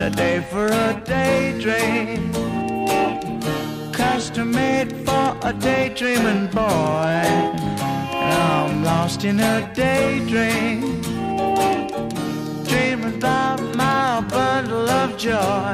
A day for a daydream, custom made for a daydreaming boy. And I'm lost in a daydream, dreaming about my bundle of joy.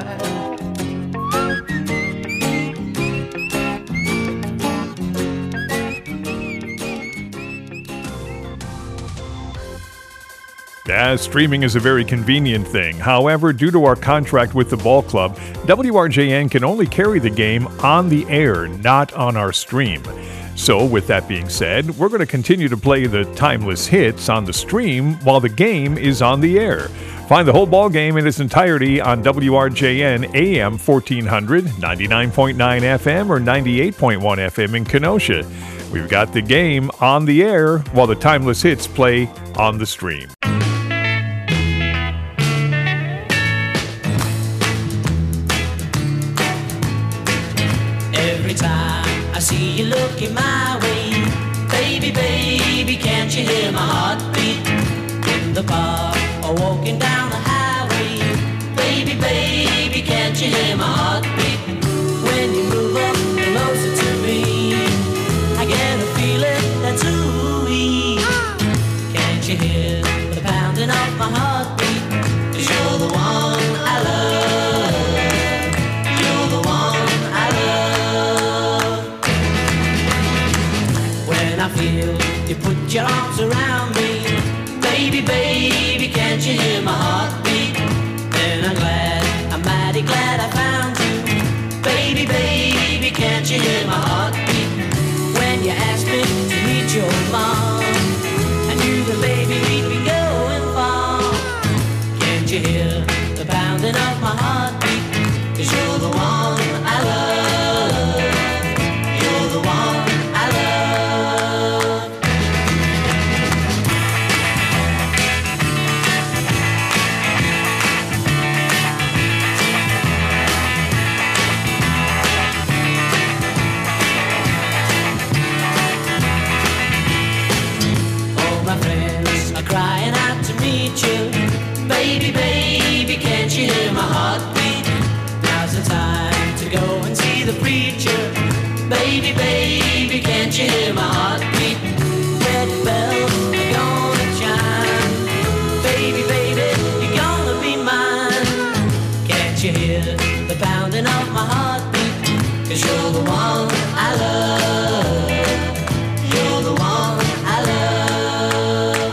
Streaming is a very convenient thing. However, due to our contract with the ball club, WRJN can only carry the game on the air, not on our stream. So, with that being said, we're going to continue to play the timeless hits on the stream while the game is on the air. Find the whole ball game in its entirety on WRJN AM 1400, 99.9 FM, or 98.1 FM in Kenosha. We've got the game on the air while the timeless hits play on the stream. Every time I see you looking my way, baby, baby, can't you hear my heartbeat? In the park or walking down the highway, baby, baby, can't you hear my heartbeat? When you move up closer to me, I get a feeling that's ooey. Can't you hear the pounding of my heartbeat? 'Cause you're the one I love. You're the one I love. When I feel you put your arms around me, baby, baby, can't you hear my heartbeat? Then I'm mighty glad I found you. Baby, baby, can't you hear my heartbeat? When you asked me to meet your mom, I knew the baby we'd be going far. Can't you hear the pounding of my heartbeat? 'Cause you're the one I love. You're the one I love. All my friends are crying out to meet you. Baby, baby, can't you hear my heartbeat? Now's the time to go and see the preacher. Baby, baby, can't you hear my heartbeat? Wedding bells are gonna chime. Baby, baby, you're gonna be mine. Can't you hear the pounding of my heartbeat? 'Cause you're the one I love. You're the one I love.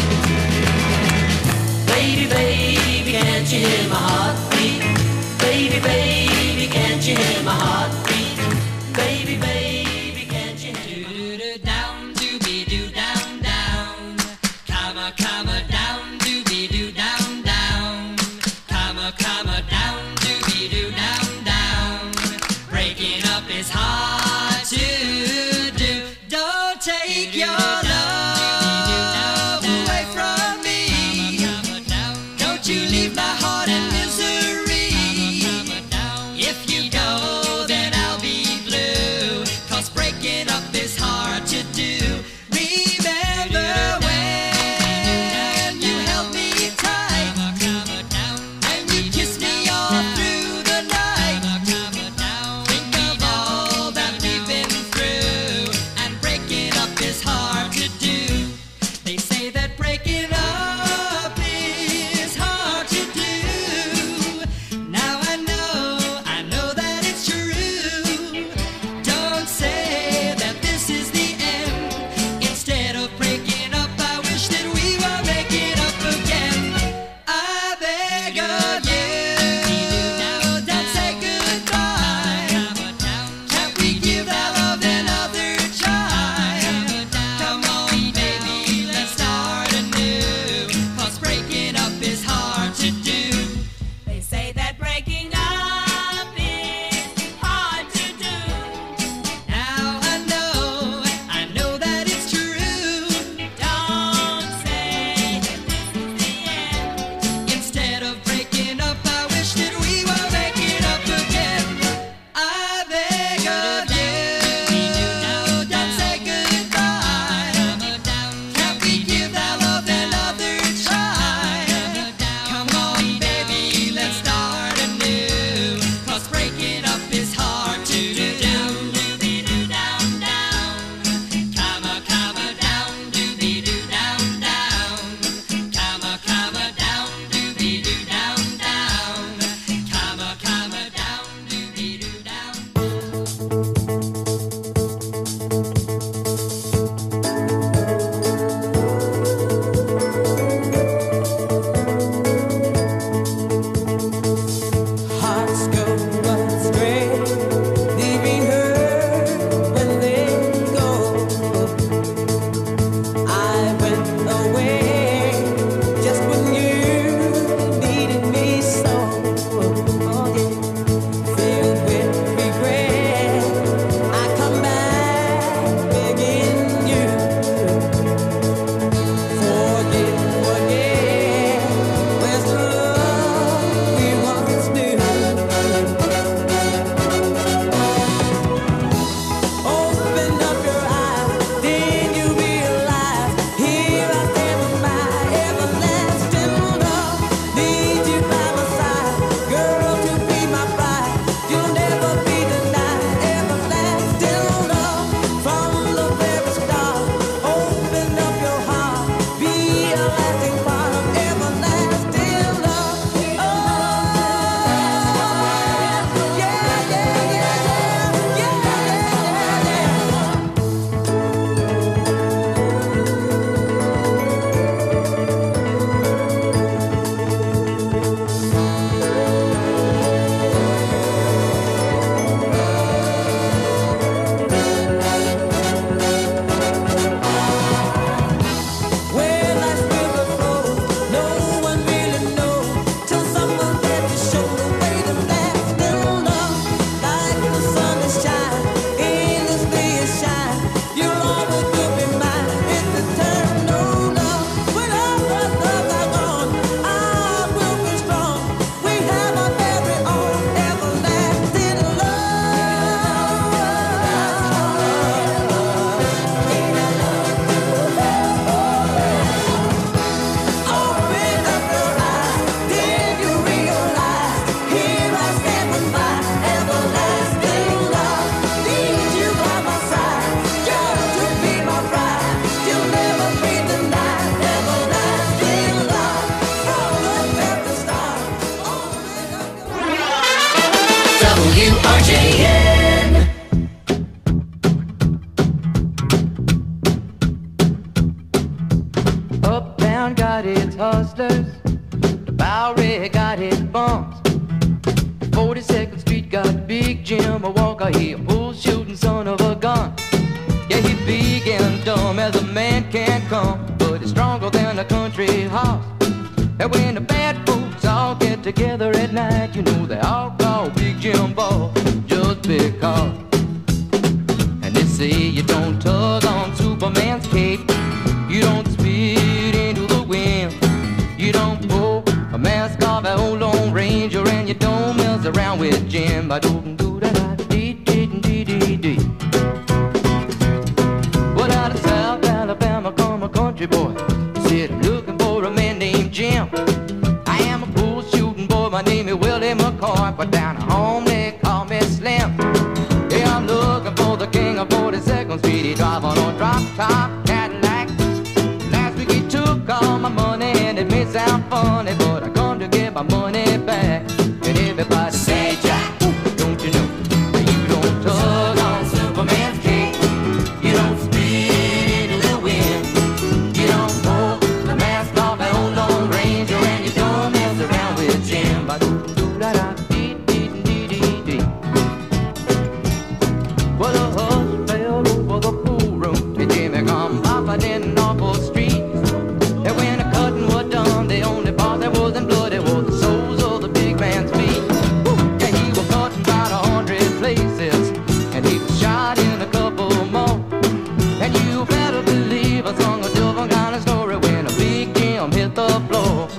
Baby, baby, can't you hear my heartbeat? Baby, baby, can't you hear my heartbeat? Baby, baby, can't you hear? Do down, doobie doo down, down. Comma, down, doobie doo down, down. Comma, down, doobie doo down, down. Breaking up is hard to do. Don't take your love away from me. Don't you leave my heart in misery. If you go, then I'll be blue. 'Cause breaking up is hard to do. Remember when you held me tight and you kissed me all through the night. Think of all that we've been through, and breaking up is hard to do. They say that breaking up is hard to do. Now I know that it's true. Don't say that this is the end. Instead of breaking up, I wish that we were making up again. I beg of you, don't say goodbye. Can't we give that love another try? Come on, baby, let's start anew. 'Cause breaking up is hard to do. They say that breaking up is hard to do. Now I know that it's true. Don't say that this is the end. Instead of breaking up, I WRJN. Uptown got its hustlers, the Bowery got its bumps. 42nd Street got Big Jim, a Walker, he a bull shooting son of a gun. Yeah, he big and dumb as a man can come, but he's stronger than a country horse. And when the bad folks all get together at night, you know they all call Big Jim Ball just because. And they say you don't tug on Superman's cape, you don't spit into the wind, you don't pull a mask off an old Lone Ranger, and you don't mess around with Jim. I don't do that. Dee. Well, out of South Alabama come a country boy, said looking for a man named Jim. I am a bull shooting boy, my name is Willie McCoy, but down at home they call me Slim. Yeah, I'm looking for the king of 42nd Street. He drive on a drop top Cadillac. Last week he took all my money, and it may sound funny, but I come to get my money back. And everybody say, Jack, don't you know that you don't tug on Superman's cape, you don't spit into the wind, you don't pull the mask off an old Lone Ranger, and you don't mess around with Jim. Ba-do-do-da-da-dee-dee-dee-dee. Well, the hush fell over the pool room till Jimmy come popping in off the street. And when the cutting was done, the only part that wasn't bloody was the soles of the big man's feet. Yeah, he was cut in about 100 places, and he was shot in a couple more. And you better believe I sung a different kind of story when a Big Jim hit the floor.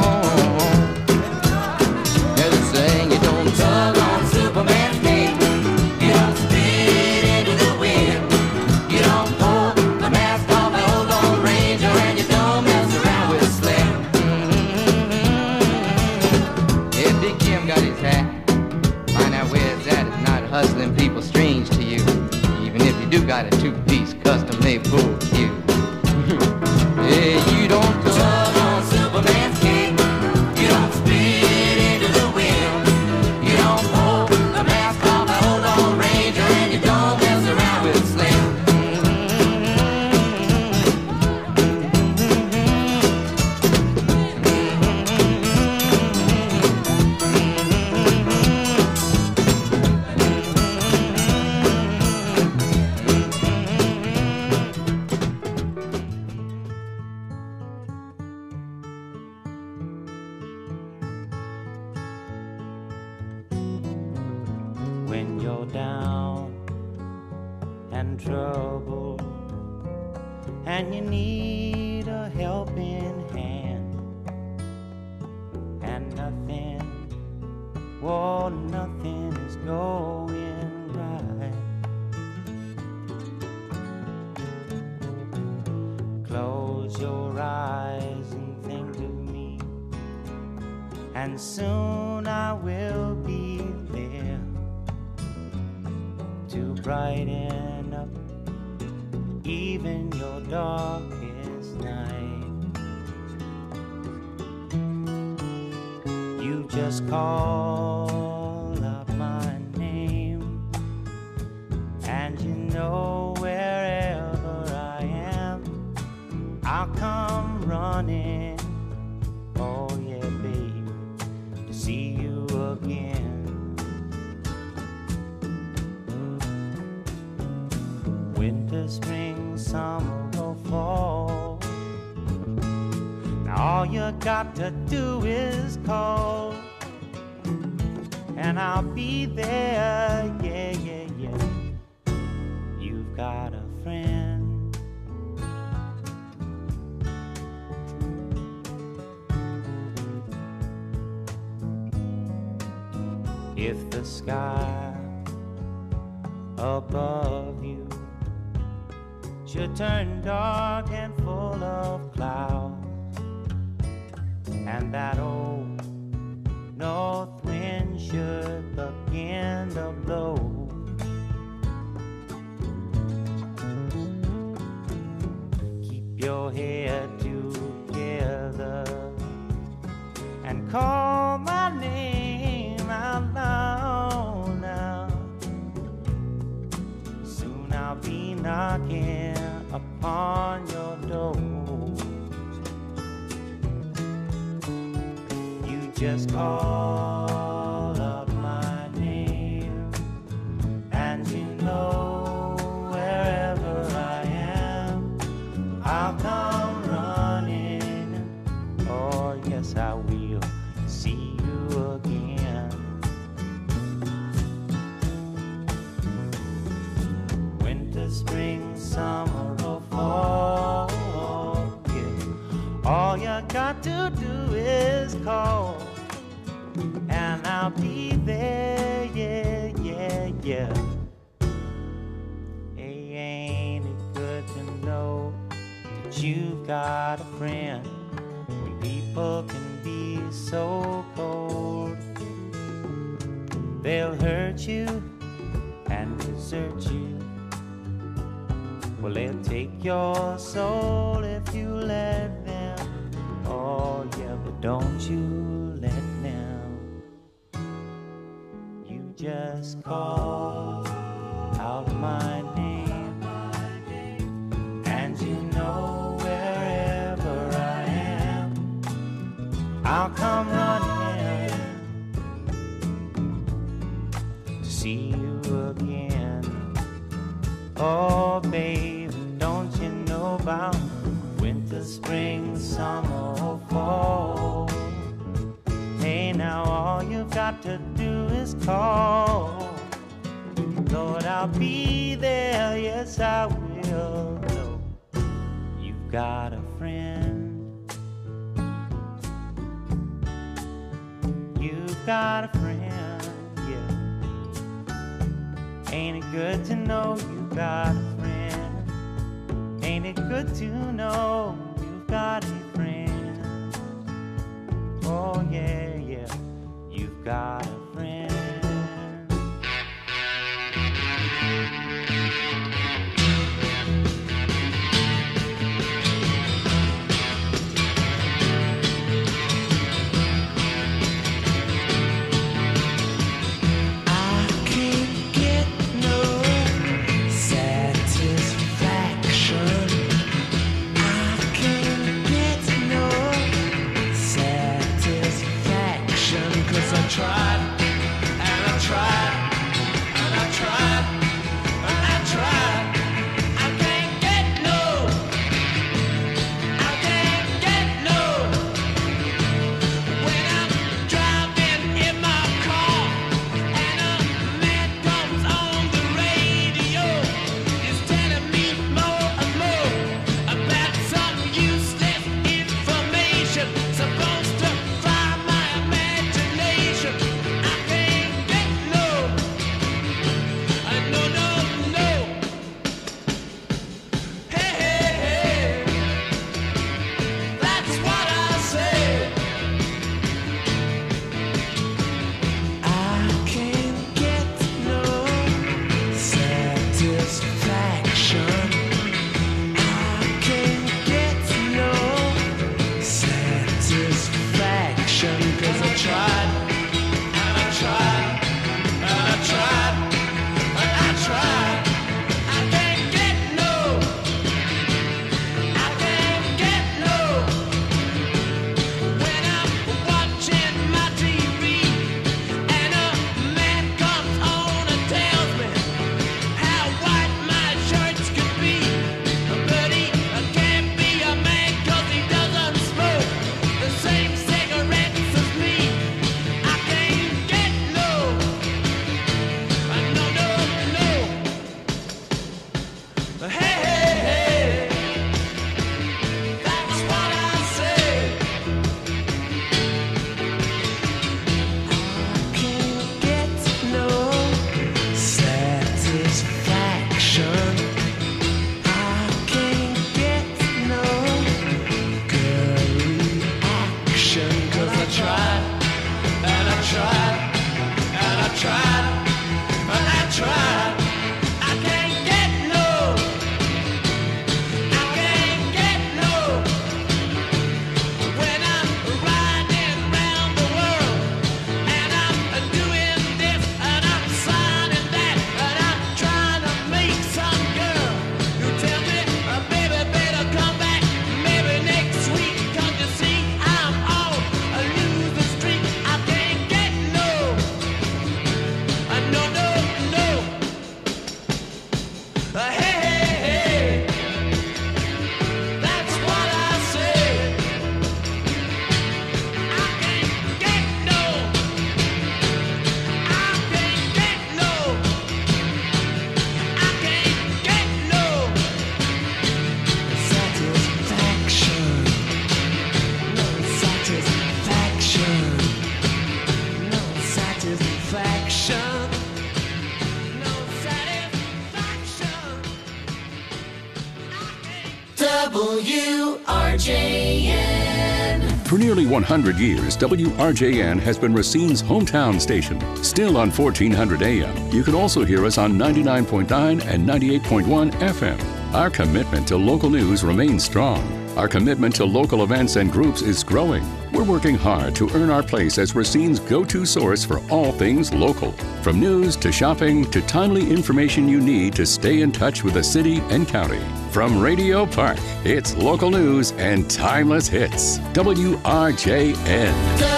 Yeah, they saying you don't tug on Superman's cape, you don't spit into the wind, you don't pull the mask off an old Lone Ranger, and you don't mess around with Slim. Yeah, Big Jim got his hat. Find out where it's at. It's not hustling people strange to you, even if you do got a two-piece custom-made bull cue. Yeah, you don't tug on Superman's cape, you don't spit into the wind, you don't pull the mask off an old Lone Ranger, and you don't mess around with Slim. When you're down and troubled, and you need a helping hand, and nothing, well, nothing is going right. Close your eyes and think of me, and soon I will be there to brighten up even your darkest night. You just call up my name, and you know wherever I am, I'll come running. Oh yeah, baby, to see you again. Winter, spring, summer, or fall, now all you got to do is call, and I'll be there, yeah, yeah, yeah. You've got a friend. If the sky above you should turn dark and full of clouds, and that old north wind should begin to blow, keep your head together and call my name out loud. knocking upon your door. You just call up my name, and you know wherever I am, I'll come running. Oh yes, I will see you again. Winter, spring, summer, or fall, yeah. All you got to do is call, and I'll be there, yeah, yeah, yeah. Hey, ain't it good to know that you've got a friend when people can be so cold? They'll hurt you and desert you. Well, they'll take your soul if you let them. Oh yeah, but don't you let them. You just call out my name, and you know wherever I am, I'll come running to see you again. Oh baby, don't you know about winter, spring, summer, or fall? Hey, now all you've got to do is call. Lord, I'll be there, yes I will. No, you've got a friend. You've got a friend, yeah. Ain't it good to know you've got a friend? Ain't it good to know you've got a friend? Oh yeah, yeah, you've got a friend. Tried satisfaction. No satisfaction. WRJN. For nearly 100 years, WRJN has been Racine's hometown station. Still on 1400 AM, you can also hear us on 99.9 and 98.1 FM. Our commitment to local news remains strong. Our commitment to local events and groups is growing. We're working hard to earn our place as Racine's go-to source for all things local. From news to shopping to timely information you need to stay in touch with the city and county. From Radio Park, it's local news and timeless hits. WRJN.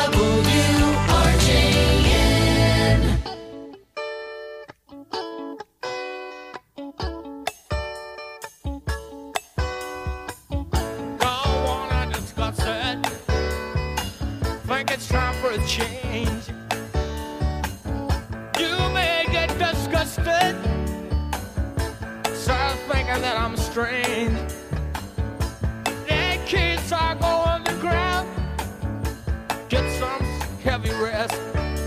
WRJN. Don't wanna discuss it. Think it's time for a change. You may get disgusted. Start thinking that I'm strange. The kids are going to ground. Get some heavy rest.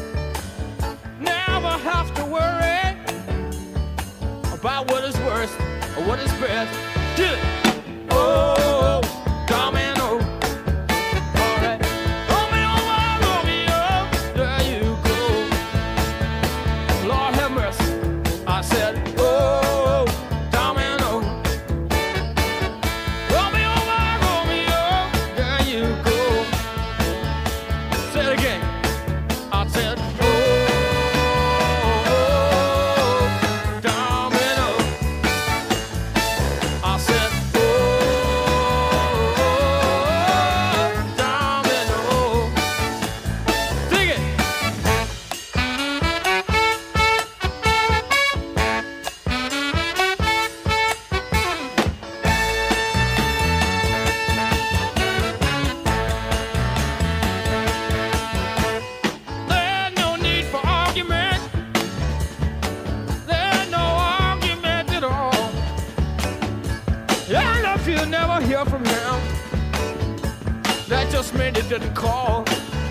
Never have to worry about what is worst or what is best. Get it. Oh, domino. All right. Romeo, Romeo, there you go. Lord have mercy. I said, oh, domino. Romeo, Romeo, there you go. Say it again. I said, oh, domino. I said, oh, domino. Dig it. There's no need for argument. There's no argument at all. And if you never hear from him, that just means he didn't call.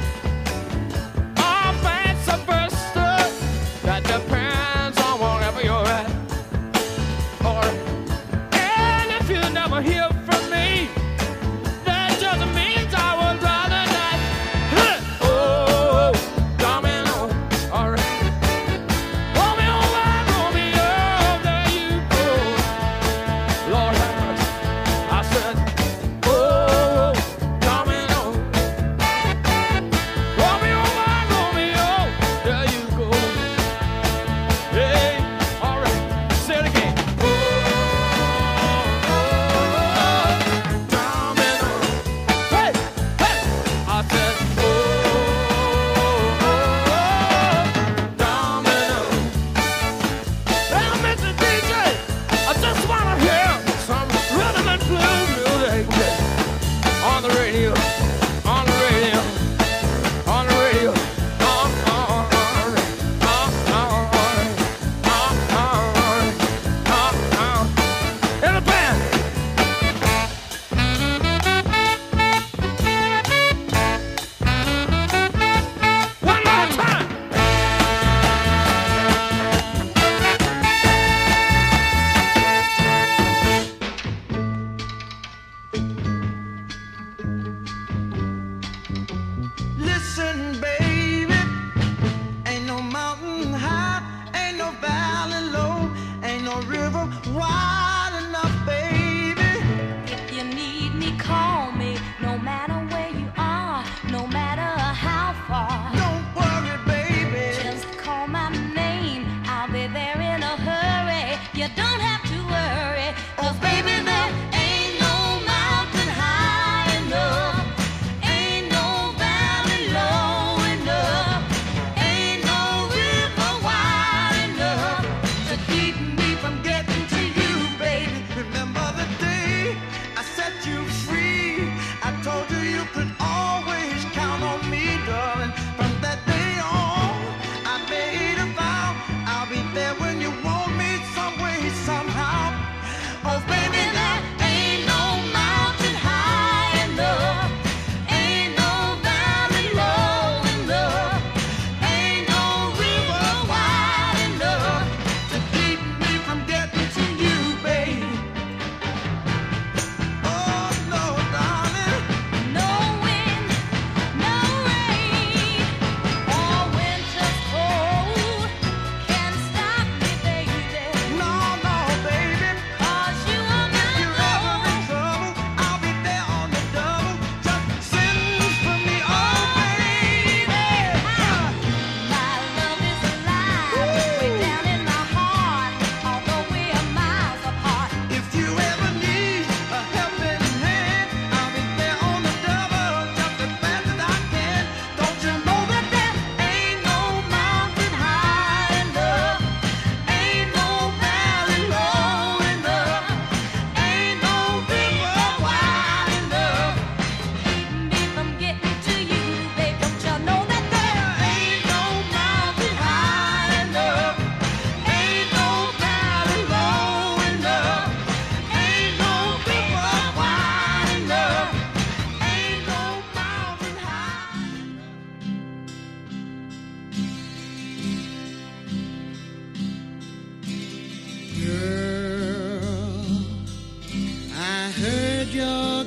Or vice versa, that depends on wherever you're at. Alright. And if you never hear from me, that just means I would rather not. Huh. Oh, domino. Alright. Romeo, Romeo, there you go. Lord have mercy. I said, oh, domino.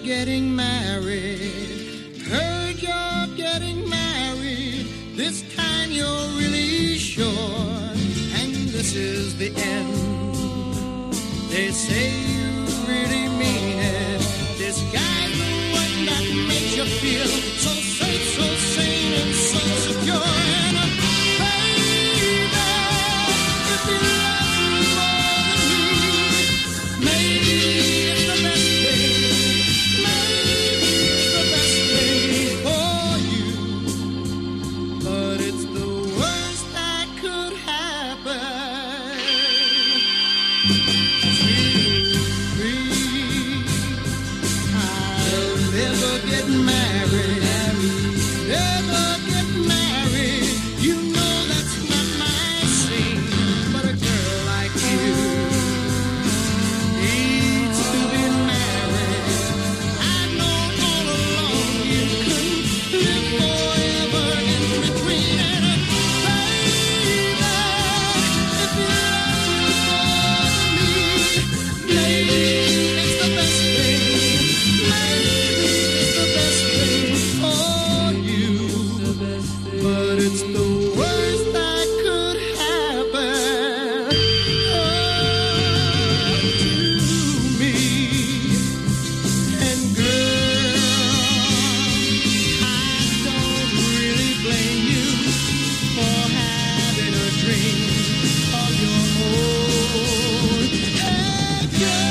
getting married. Heard you're getting married. This time you're really sure. And this is the end. They say you really mean it. This guy's the one that makes you feel so safe, so sane, and so secure. And baby, if you love me more than me, maybe it's the best thing. Maybe it's the best thing for you. But it's the worst that could happen to me. I'll never get married. Never get married. You know that's not my scene. But a girl like you needs to be married. I know all along you couldn't live forever in between. And baby, if you love me more than me, maybe it's the best thing. Maybe it's the best thing for you. But it's the worst that could happen to me. And girl, I don't really blame you for having a dream of your own. Hey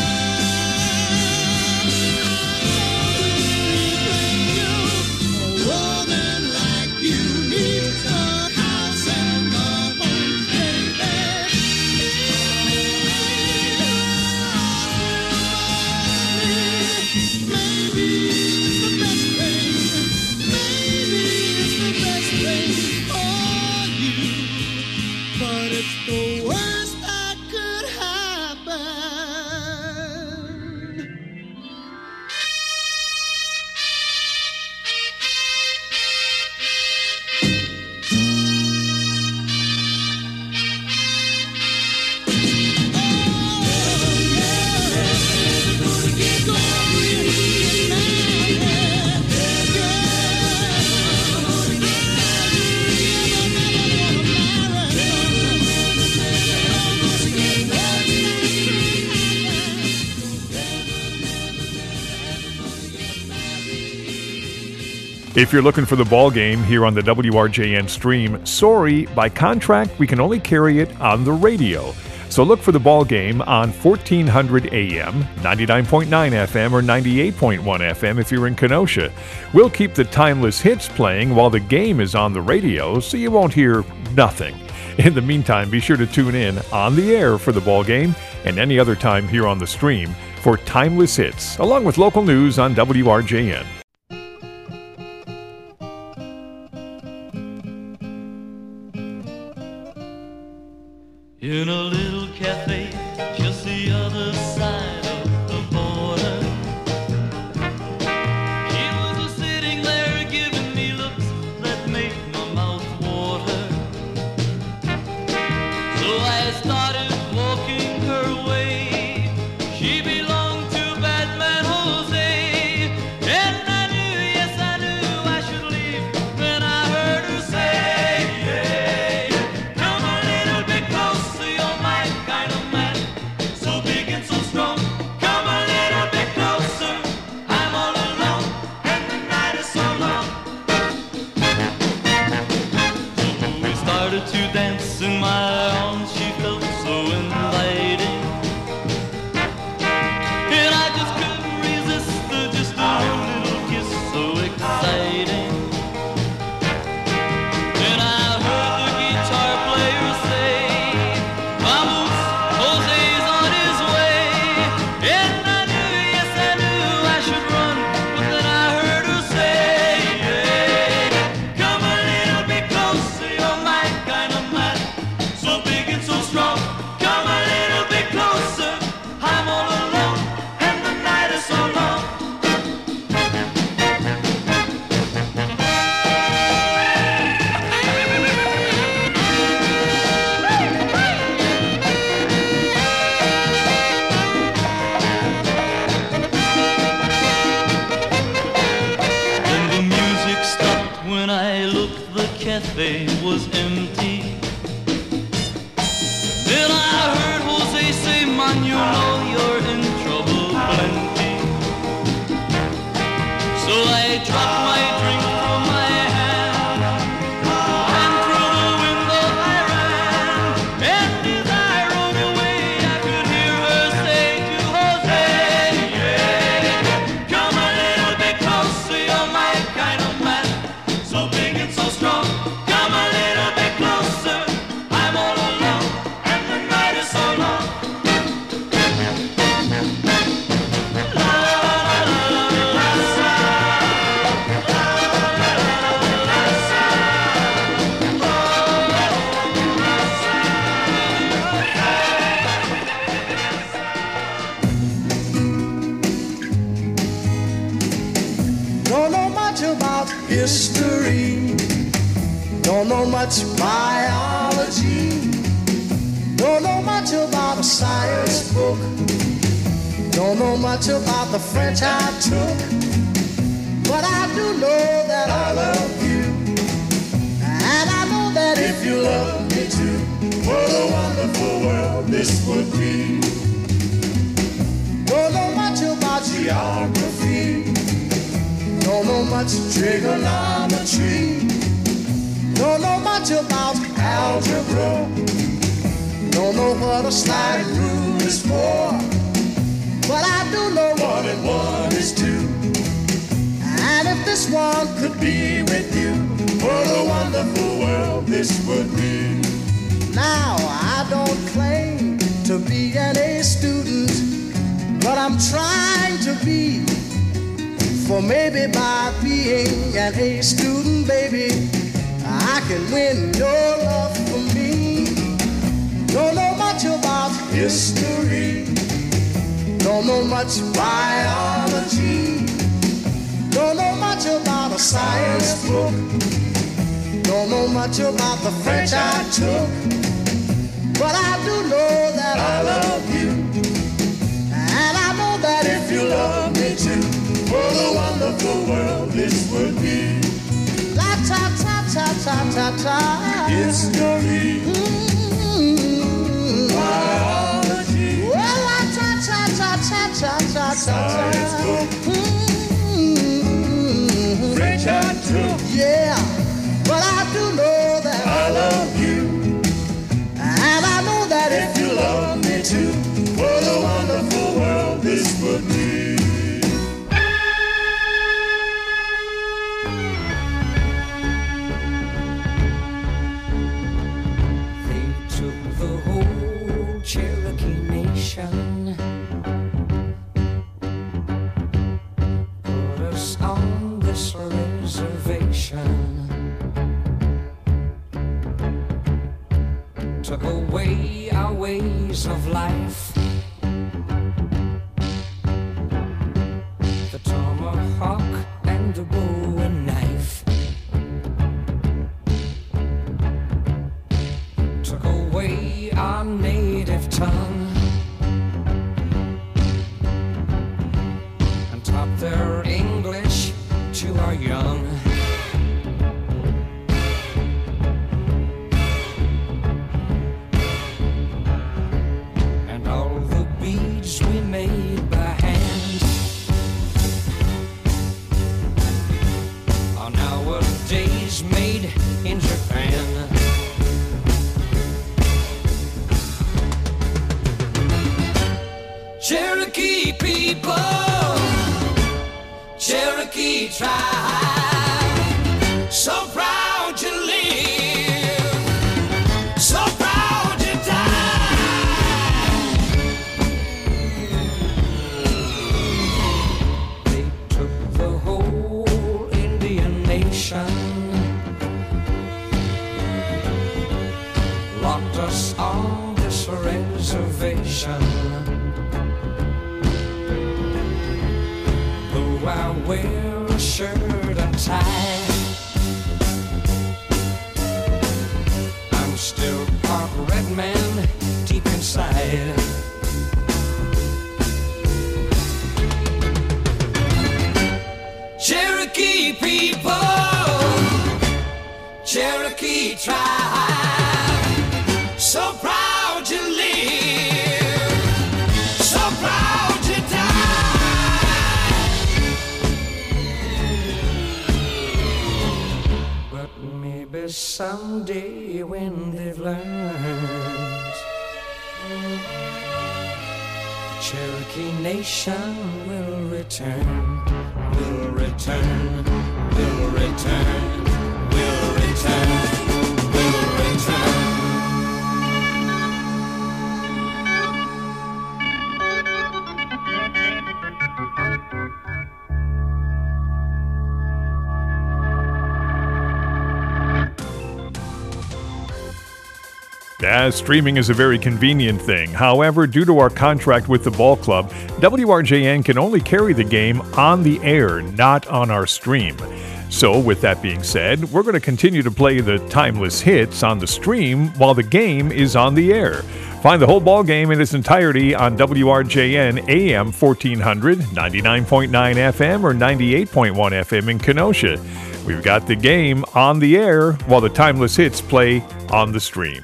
girl, I don't really blame you. A woman like you needs a house and a home, baby. Maybe it's the best thing. Maybe it's the best thing for you. But it's the worst that could happen. If you're looking for the ball game here on the WRJN stream, sorry, by contract, we can only carry it on the radio. So look for the ball game on 1400 AM, 99.9 FM, or 98.1 FM if you're in Kenosha. We'll keep the timeless hits playing while the game is on the radio, so you won't hear nothing. In the meantime, be sure to tune in on the air for the ball game and any other time here on the stream for timeless hits, along with local news on WRJN. In a little cafe just the other side of the border, she was sitting there giving me looks that made my mouth water. So I started walking her way. She belonged to Batman Jose, and I knew, yes I knew I should leave. Then I heard her say, come a little bit closer, you're my kind of man, so big and so strong. Come a little bit closer, I'm all alone, and the night is so long. So we started to dance in my arms, she felt so inviting, and I just couldn't resist just a little kiss, so exciting. And I heard the guitar player say, vamos, Jose's on his way. And I knew, yes I knew I should run, but then I heard her say, come a little bit closer, you're my kind of man, so big Jose was empty. Then I heard Jose say, man, you know you're in trouble plenty. So I dropped my drink from my hand, and through the window I ran. And as I rode away, I could hear her say to Jose, yeah, come a little bit closer, you're my kind of man, so big and so strong. Come a little bit closer, I'm all alone, and the night is so long. Don't know much about history. Don't know much biology. Don't know much about a science book. Don't know much about the French I took. But I do know that I love you. And I know that if you love me too, what a wonderful world this would be. Don't know much about geography. Don't know much trigonometry. Don't know much about algebra. Don't know what a slide rule is for. But I do know 1 and 1 is 2. And if this one could be with you, what a wonderful world this would be. Now I don't claim to be an A student, but I'm trying to be. For maybe by being an A student, baby, I can win your love for me. Don't know much about history. Don't know much biology. Don't know much about a science book. Don't know much about the French I took. But I do know that I love you. And I know that if you love me too, what a wonderful world this would be. La ta ta ta ta ta ta. History. Biology. Well, la ta ta ta ta ta ta ta. Science book. French I took. Yeah, but I do know that I love you. And I know that if you love me too, what a wonderful world this would be. Cherokee Nation put us on this reservation, took away our ways of life, the tomahawk and the bowie knife, took away our native tongue and taught their English to our young. And all the beads we made by hand are nowadays made in Japan. Cherokee people, Cherokee tribe, so proud you live, so proud you die. They took the whole Indian nation, locked us on this reservation. I wear a shirt and tie, I'm still part red man deep inside. Cherokee people, Cherokee tribe. So proud to live, so proud to die. But maybe someday when they've learned, Cherokee Nation will return, will return, will return, will return, will return. Streaming is a very convenient thing. However, due to our contract with the ball club, WRJN can only carry the game on the air, not on our stream. So, with that being said, we're going to continue to play the timeless hits on the stream while the game is on the air. Find the whole ball game in its entirety on WRJN AM 1400, 99.9 FM, or 98.1 FM in Kenosha. We've got the game on the air while the timeless hits play on the stream.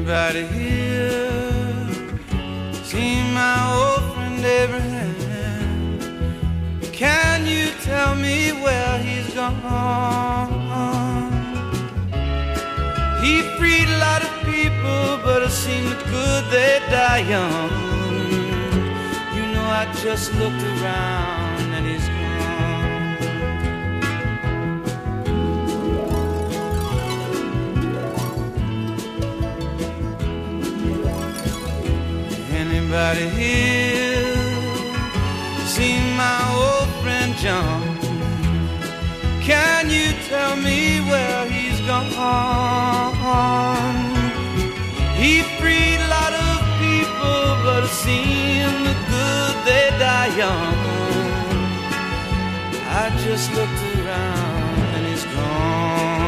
Anybody here seen my old friend Abraham? Can you tell me where he's gone? He freed a lot of people, but it seemed good they die young. You know, I just looked around and he's gone. Anybody here seen my old friend John? Can you tell me where he's gone? He freed a lot of people, but it seemed good they die young. I just looked around and he's gone.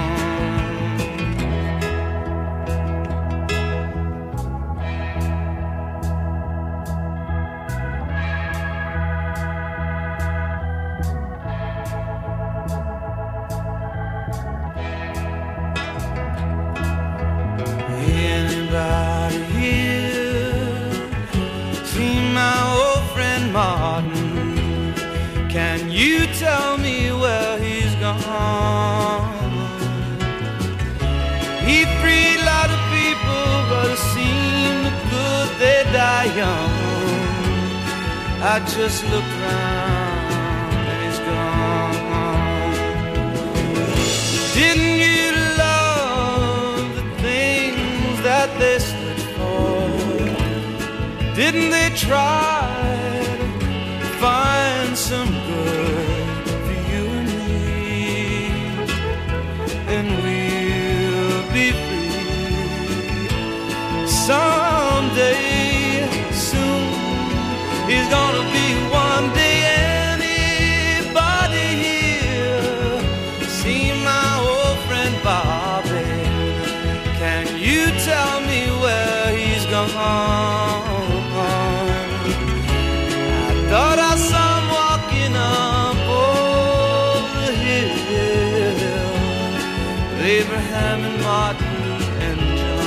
Anybody here seen my old friend Martin? Can you tell me where he's gone? He freed a lot of people, but it seemed good they die young. I just looked around and he's gone. Didn't you that they stood for? Didn't they try to find some good for you and me? And we'll be free someday soon. He's gonna be one day. Anybody here see my old friend Bobby? Can you tell me where he's gone? I thought I saw him walking up over the hill with Abraham and Martin and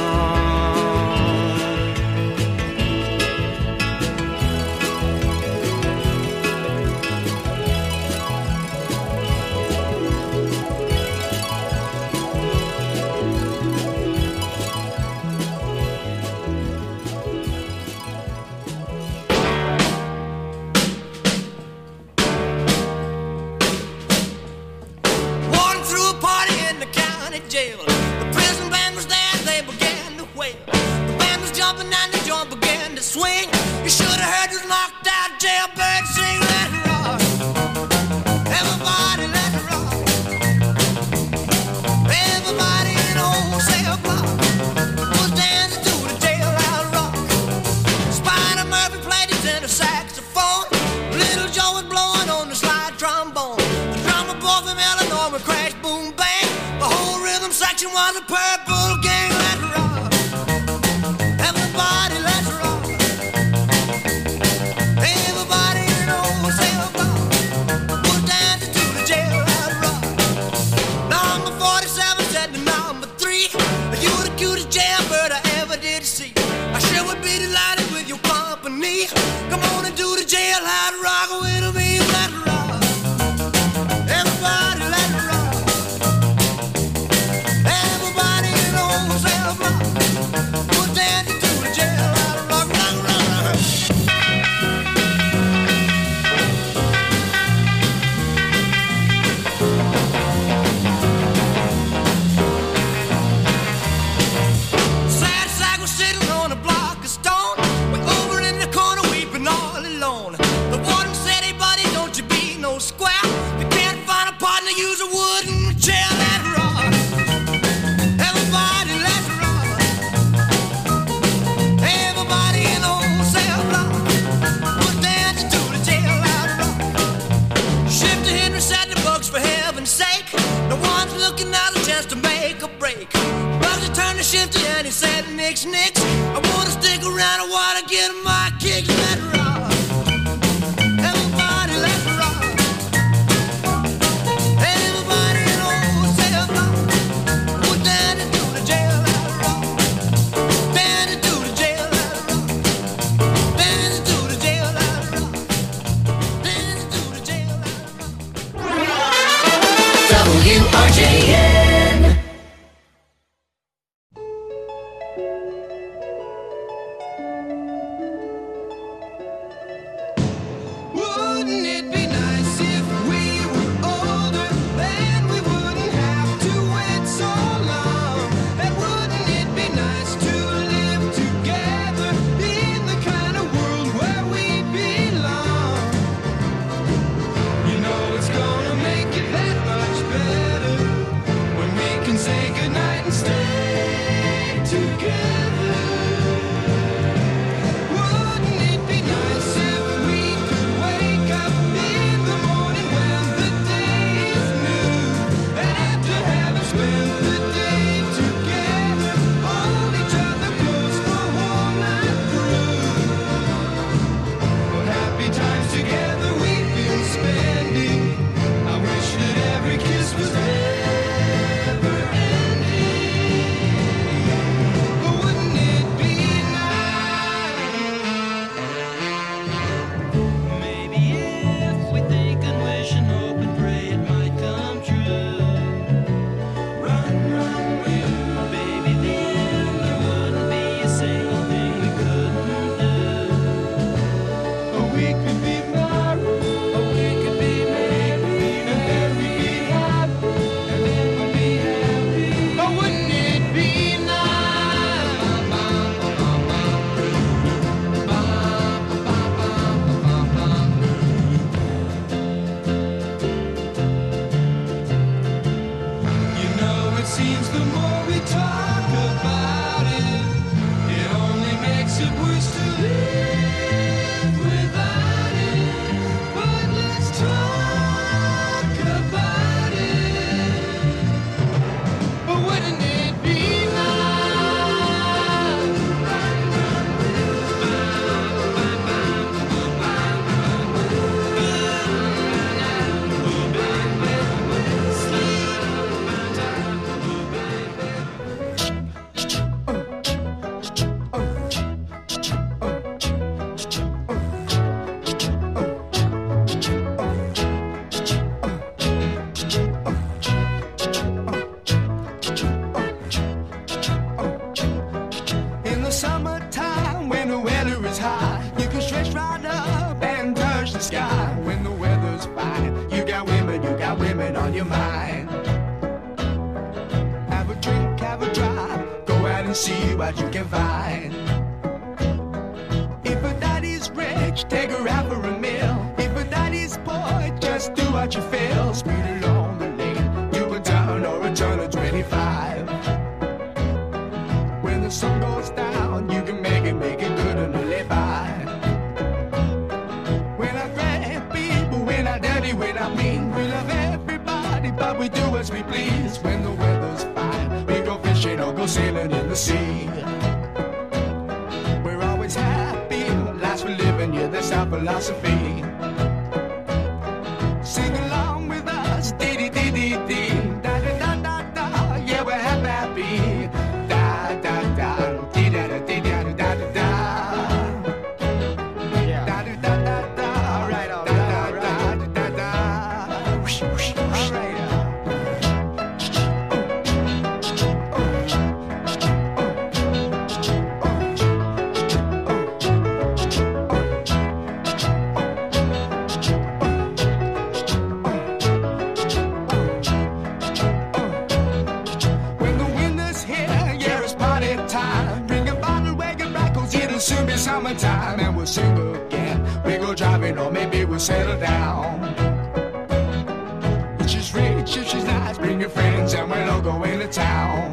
jail. The prison band was there, they began to wail. The band was jumping and the joint began to swing. You should have heard this knocked out jailbird sing. Let it rock, everybody let it rock. Everybody in old cell block was dancing to the jailhouse rock. Spider Murphy played his tenor saxophone. Little Joe was blowing on the slide trombone. The drummer boy from Illinois would crash, boom, bang. The whole rhythm section was a purple gang. Let's rock, everybody, let's rock. Everybody in old cell block was dancing to the jailhouse rock. Number 47 said to number 3, you the cutest jailbird I ever did see. I sure would be delighted with your company. Come on and do the jailhouse rock with me. Let's rock, everybody, let's rock. Everybody in old cell block was dancing to the jailhouse rock, rock, rock, rock. Sad sack was sitting on a block of stone, way over in the corner weeping all alone. The WRJN. Wouldn't it be nice if we were older? Then we wouldn't have to wait so long. And wouldn't it be nice to live together in the kind of world where we belong? You know it's gonna make it that much better when we can say goodnight and stay together. Wouldn't it be nice if we could wake up in the morning when the day is new, and after having spent the day together, hold each other close the whole night through? What happy times together we've been spending. I wish that every kiss was never ending. But wouldn't it be nice? Maybe if we think and wish and hope and pray it might come true. Run, run, you, baby, then there wouldn't be a single thing we couldn't do. Or we could be married, or we could be married, and then we'd be happy, and then we'd be happy. But wouldn't it be You know, it seems the more we talk about it, it only makes it worse to live without it. But let's talk about it. But wouldn't it be In the summertime, when the weather is high, you can stretch right up and touch the sky. When the weather's fine, you got women on your mind. Have a drink, have a drive, go out and see what you can find. If a daddy's rich, take her out for a meal. If a daddy's poor, just do what you feel. Speed along the lane, you a turn or a turn of 25. When the sun goes down, you can make it good and live by. When I grab people, when I dirty, when I mean, we love everybody, but we do as we please. When the weather's fine, we go fishing or go sailing in the sea. We're always happy, life's for living, yeah, that's our philosophy. Sing along with us, dee dee dee dee dee, da da da da da, yeah, we're happy. Da da da, dee da da dee da da da da da. Da da da da da, all right, all right, all right, da da da. Whoosh, whoosh, whoosh. All right. When the winter's here, yeah, it's party time. Bring a bottle, wagon back, 'cause it'll soon be summertime. And we'll sing again. We go driving, or maybe we'll settle down. If she's rich, if she's nice, bring your friends, and we'll all go into town.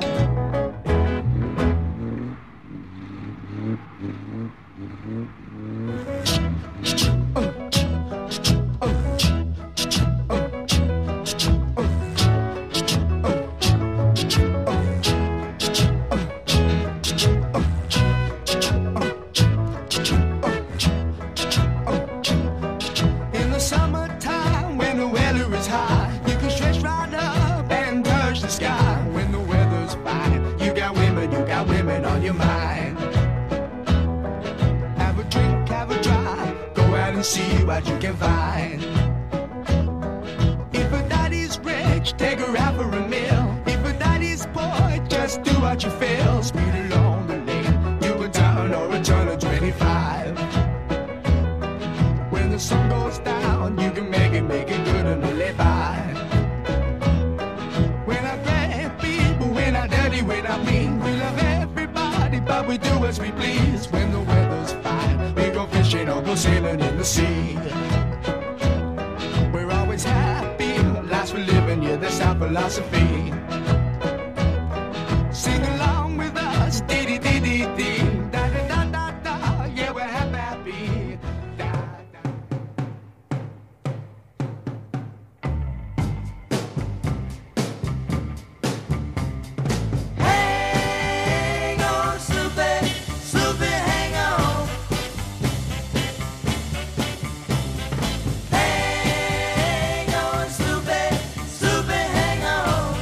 In the summertime, when the weather is high, you can stretch right up and touch the sky. When the weather's fine, you got women on your mind. Have a drink, have a drive, go out and see what you can find. If a daddy's rich, lunch, take her out for a meal. If a daddy's boy, just do what you feel. Speed along the lane, you can turn or a turn of 25. When the sun goes down, you can make it good and live by. We're not bad people, we're not dirty, we're not mean. We love everybody, but we do as we please. When the weather's fine, we go fishing or go sailing in the sea. We're always happy, lives we're living, yeah, that's our philosophy. Sing along with us, dee dee dee dee dee, da da da da da, yeah, we're happy. Da, da. Hang on, Sloopy, Sloopy, hang on. Hang on, Sloopy, Sloopy, hang on.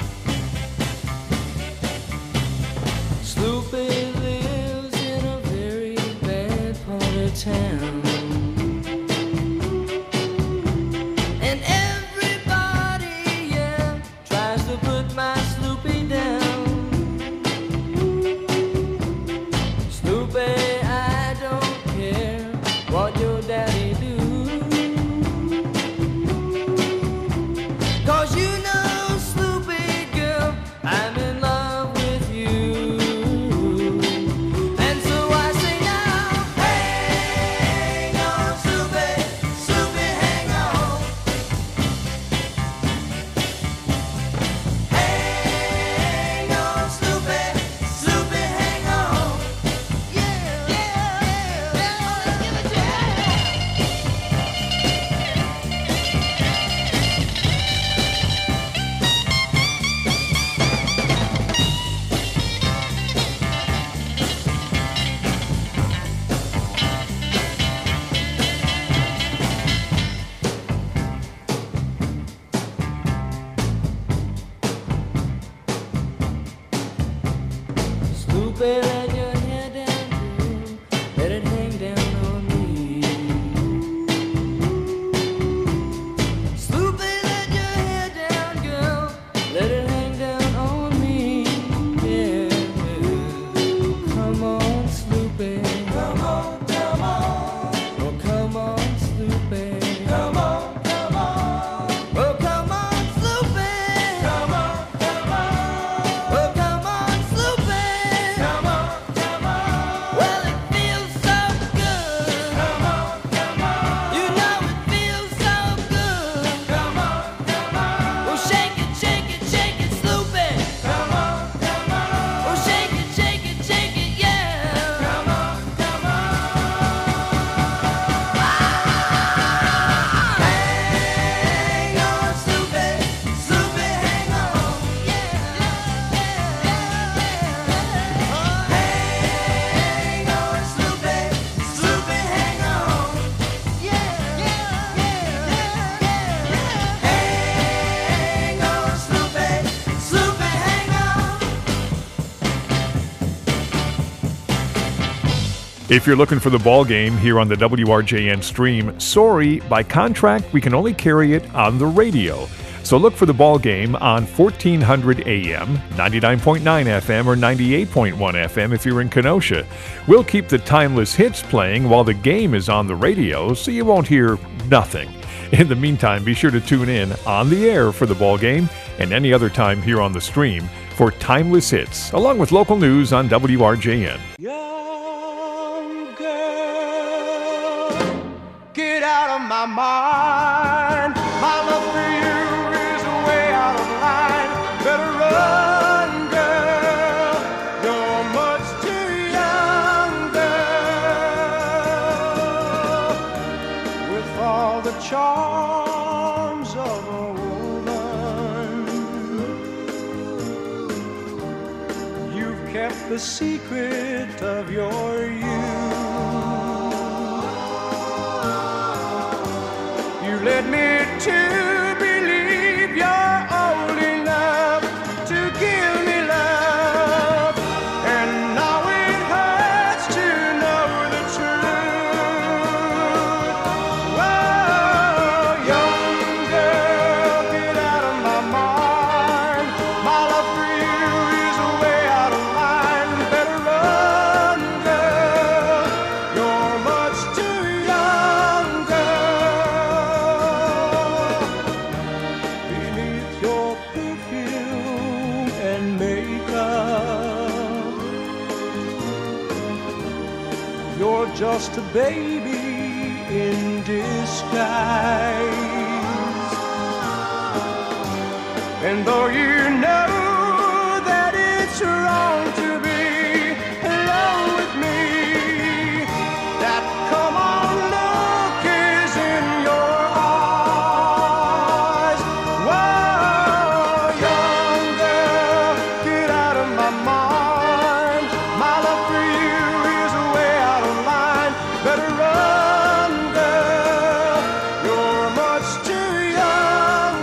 Sloopy lives in a very bad part of town. And everybody, yeah, Tries to put my Sloopy down. Sloopy, I don't care what your daddy do. 'cause you know, Sloopy girl, I'm in love with you. and so I say now, hang on, Sloopy, Sloopy, hang on. Hang on, Sloopy, Sloopy, hang on. Yeah, yeah, yeah, give it to me. Sloopy, let your hair down, girl. Let it hang down on me. Sloopy, let your hair down, girl. Let it hang down on me. Yeah. Come on, Sloopy. Come on, come on. Oh, come on, Sloopy. Come on, come on. Oh, come on, Sloopy. Come on, come on. Oh, come on, Sloopy. Come on, come on. Well, it feels so good. Come on, come on. You know it feels so good. Come on, come on. Oh, shake it, Sloopy. Come on, come on. Oh, shake it, yeah. Come on, come on. Hang on, Sloopy, Sloopy, hang on. Yeah, yeah, yeah. Hang on, Sloopy, Sloopy, hang on. Yeah, yeah, yeah. Hang on, Sloopy, Sloopy, hang on. If you're looking for the ball game here on the WRJN stream, sorry, by contract, we can only carry it on the radio. So look for the ball game on 1400 AM, 99.9 FM, or 98.1 FM if you're in Kenosha. We'll keep the timeless hits playing while the game is on the radio, so you won't hear nothing. In the meantime, be sure to tune in on the air for the ball game and any other time here on the stream for timeless hits, along with local news on WRJN. Young girl, get out of my mind. My love for you is way out of line. Better run, girl. You're much too young, girl. With all the charms of a woman, you've kept the secret of your youth. You led me to believe you're old enough to give me love, and now it hurts to know the truth. Oh, young girl, get out of my mind. just a baby in disguise. And though you know that it's wrong to be alone with me, that come on look is in your eyes. Whoa, young girl, get out of my mind. My love for you is way out of line. Better run, girl, you're much too young,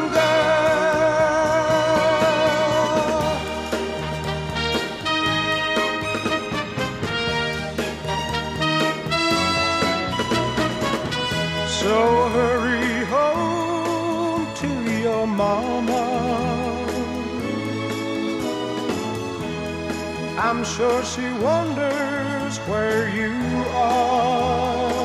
so hurry home to your mama. I'm sure she wonders where you are.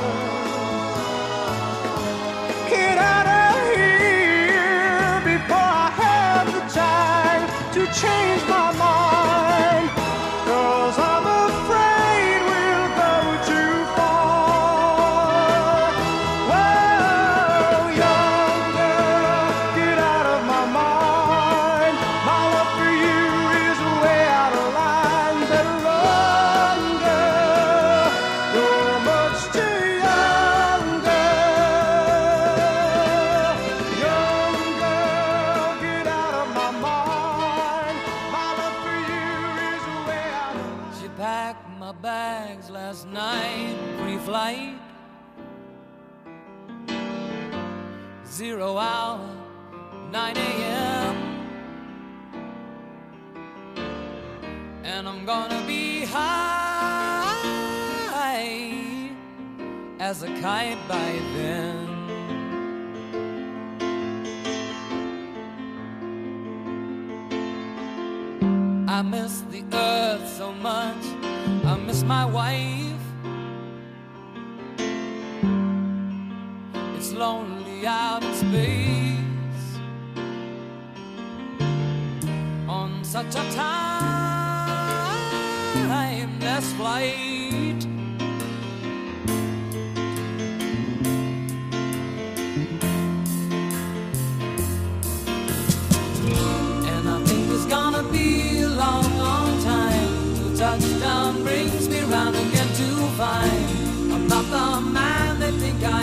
Get out of here before I have the time to change my mind, 'cause I'm afraid we'll go too far. Whoa, young girl, get out of my mind. My love for you is way out of line. Better run, girl, you're much too young, girl. Young girl, get out of my mind. My love for you is way out of line. She packed my bags last night, pre-flight. 0 hour, 9 a.m. And I'm gonna be high as a kite by then. I miss the earth so much, I miss my wife. It's lonely out in space on such a timeless flight. And I think it's gonna be a long, long time till touchdown brings me round again to find I'm not the man they think I